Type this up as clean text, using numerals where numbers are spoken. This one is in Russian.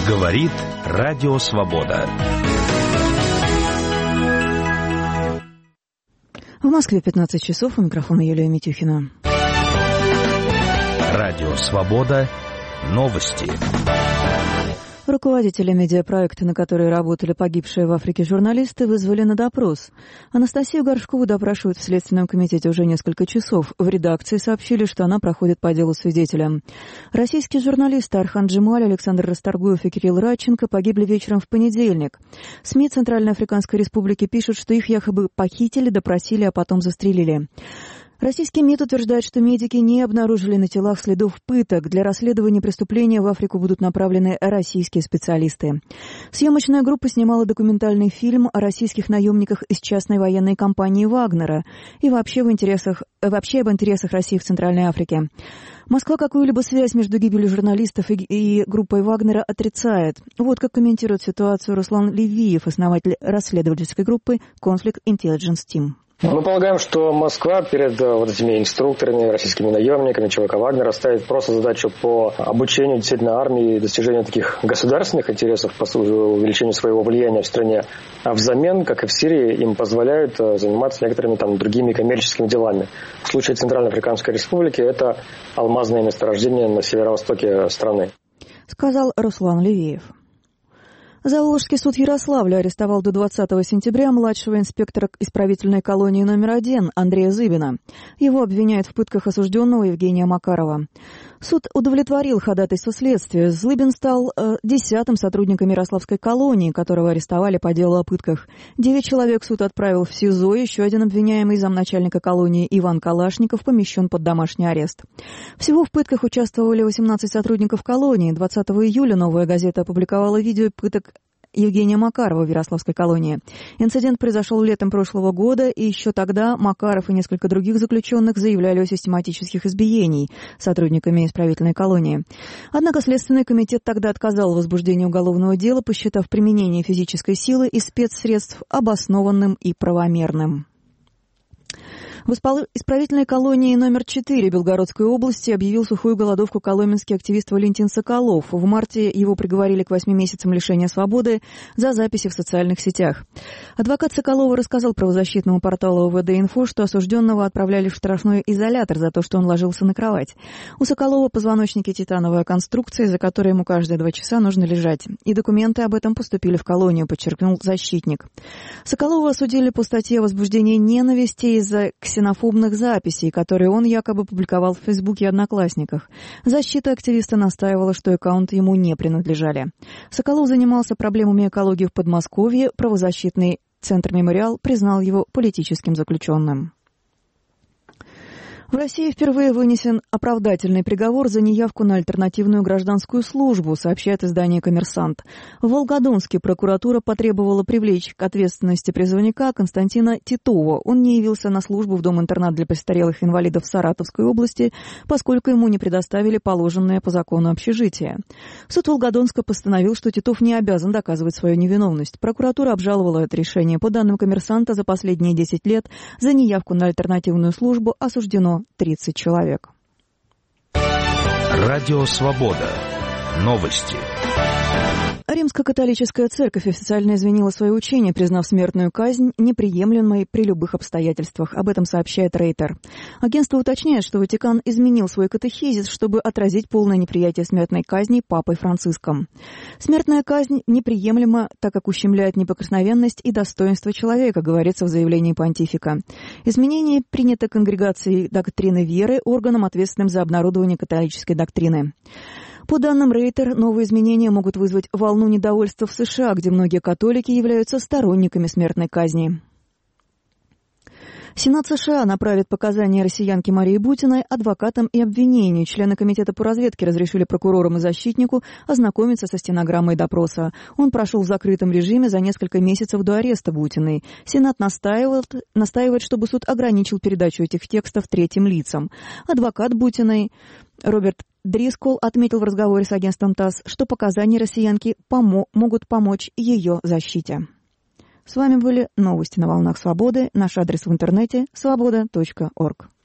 Говорит Радио Свобода. В Москве 15 часов. У микрофона Юлия Митюхина. Радио Свобода. Новости. Руководители медиапроекта, на который работали погибшие в Африке журналисты, вызвали на допрос. Анастасию Горшкову допрашивают в Следственном комитете уже несколько часов. В редакции сообщили, что она проходит по делу свидетеля. Российские журналисты Архан Джемаль, Александр Расторгуев и Кирилл Радченко погибли вечером в понедельник. СМИ Центральноафриканской Республики пишут, что их якобы похитили, допросили, а потом застрелили. Российский МИД утверждает, что медики не обнаружили на телах следов пыток. Для расследования преступления в Африку будут направлены российские специалисты. Съемочная группа снимала документальный фильм о российских наемниках из частной военной компании «Вагнера» и вообще об интересах России в Центральной Африке. Москва какую-либо связь между гибелью журналистов и группой «Вагнера» отрицает. Вот как комментирует ситуацию Руслан Левиев, основатель расследовательской группы «Conflict Intelligence Team». Мы полагаем, что Москва перед вот этими инструкторами, российскими наемниками ЧВК «Вагнера» ставит просто задачу по обучению действительно армии и достижению таких государственных интересов, по увеличению своего влияния в стране. А взамен, как и в Сирии, им позволяют заниматься некоторыми там другими коммерческими делами. В случае Центральноафриканской Республики это алмазное месторождение на северо-востоке страны. Сказал Руслан Левиев. Заволжский суд Ярославля арестовал до 20 сентября младшего инспектора исправительной колонии номер 1 Андрея Зыбина. Его обвиняют в пытках осужденного Евгения Макарова. Суд удовлетворил ходатайство следствия. Зыбин стал 10-м сотрудником Ярославской колонии, которого арестовали по делу о пытках. 9 человек суд отправил в СИЗО. Еще один обвиняемый, замначальника колонии Иван Калашников, помещен под домашний арест. Всего в пытках участвовали 18 сотрудников колонии. 20 июля «Новая газета» опубликовала видео пыток Евгения Макарова в Ярославской колонии. Инцидент произошел летом прошлого года, и еще тогда Макаров и несколько других заключенных заявляли о систематических избиениях сотрудниками исправительной колонии. Однако Следственный комитет тогда отказал в возбуждении уголовного дела, посчитав применение физической силы и спецсредств обоснованным и правомерным. В исправительной колонии номер 4 Белгородской области объявил сухую голодовку коломенский активист Валентин Соколов. В марте его приговорили к 8 месяцам лишения свободы за записи в социальных сетях. Адвокат Соколова рассказал правозащитному порталу ОВД-Инфо, что осужденного отправляли в штрафной изолятор за то, что он ложился на кровать. У Соколова позвоночники титановая конструкция, за которой ему каждые 2 часа нужно лежать. И документы об этом поступили в колонию, подчеркнул защитник. Соколова осудили по статье о возбуждении ненависти из-за ксенофобных записей, которые он якобы публиковал в Фейсбуке и Одноклассниках. Защита активиста настаивала, что аккаунты ему не принадлежали. Соколов занимался проблемами экологии в Подмосковье. Правозащитный центр «Мемориал» признал его политическим заключенным. В России впервые вынесен оправдательный приговор за неявку на альтернативную гражданскую службу, сообщает издание «Коммерсант». В Волгодонске прокуратура потребовала привлечь к ответственности призывника Константина Титова. Он не явился на службу в дом-интернат для престарелых инвалидов в Саратовской области, поскольку ему не предоставили положенное по закону общежитие. Суд Волгодонска постановил, что Титов не обязан доказывать свою невиновность. Прокуратура обжаловала это решение. По данным «Коммерсанта», за последние 10 лет за неявку на альтернативную службу осуждено 30 человек. Радио Свобода. Новости. Римско-католическая церковь официально извинила свое учение, признав смертную казнь неприемлемой при любых обстоятельствах. Об этом сообщает Рейтер. Агентство уточняет, что Ватикан изменил свой катехизис, чтобы отразить полное неприятие смертной казни Папой Франциском. Смертная казнь неприемлема, так как ущемляет неприкосновенность и достоинство человека, говорится в заявлении понтифика. Изменение принято Конгрегацией доктрины веры, органом, ответственным за обнародование католической доктрины. По данным Рейтер, новые изменения могут вызвать волну недовольства в США, где многие католики являются сторонниками смертной казни. Сенат США направит показания россиянки Марии Бутиной адвокатам и обвинению. Члены Комитета по разведке разрешили прокурорам и защитнику ознакомиться со стенограммой допроса. Он прошел в закрытом режиме за несколько месяцев до ареста Бутиной. Сенат настаивает, чтобы суд ограничил передачу этих текстов третьим лицам. Адвокат Бутиной Роберт Дрискол отметил в разговоре с агентством ТАСС, что показания россиянки могут помочь ее защите. С вами были новости на волнах Свободы. Наш адрес в интернете – svoboda.org.